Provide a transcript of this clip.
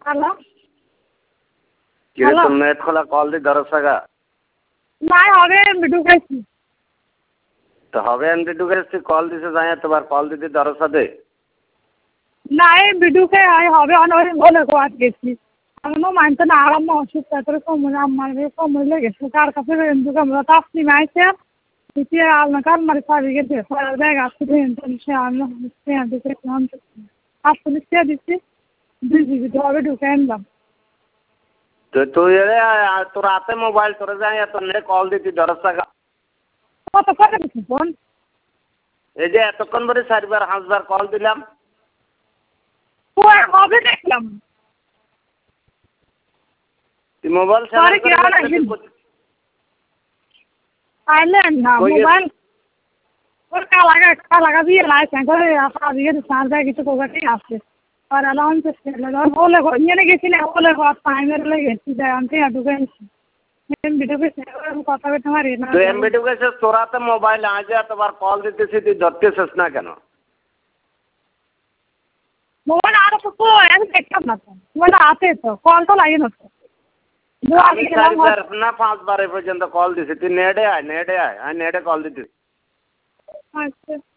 hello কিরে hello তোর net খোলা কল দি দরসাগা নাই হবে আমি ঢুকাইছি তো হবে এমনি ঢুকেছি কল দিছে যাই তোমার কল দিতে দরসা দে নাই বিডুকে হবে অনেক বলে কোয়াত গেছি এমনও মানতে না আরাম অসুস্থ তোর সময় আমার সময় লেগেছে কার কাছে কিন্তু আমরা তাপসি মাইছে দ্বিতীয় আলনাকার মারি সারি গেছে ফেরার ব্যাগ আসছে সে আমি দিতে আসলে সে দিচ্ছি 2 জিবি তো হবে ঢুকে আনলাম তো তুই তোর হাতে মোবাইল তোরে যাই তোর নেট কল দিতে দরসাগা কত করে দিচ্ছি ফোন এই যে এতক্ষণ ধরে 4বার 5বার কল দিলাম হবে দেখলাম তুই মোবাইল সরি কি আইলেন না মোবাইল ওর কালাগা দিয়ে লাইছে করে দিয়ে সার ব্যাগ কিছু কোগাটি আসছে আর অ্যালাউন্স বলে নিয়ে গেছিলে বলে টাইমের লেগেছি যাই আনতে ঢুকে কথা বলতে পারি না তুই এমবি ঢুকেছিস তোর হাতে মোবাইল আজ এতবার কল দিতেছি তুই ধরতেছিস না কেন মোবাইল আর তো আমি দেখলাম না তো মোবাইল আছে তো কল তো লাগে না তো আমি 4বার না 5বার পর্যন্ত কল দিছি তুই নেটে আয় আমি নেটে কল দিতেছি আচ্ছা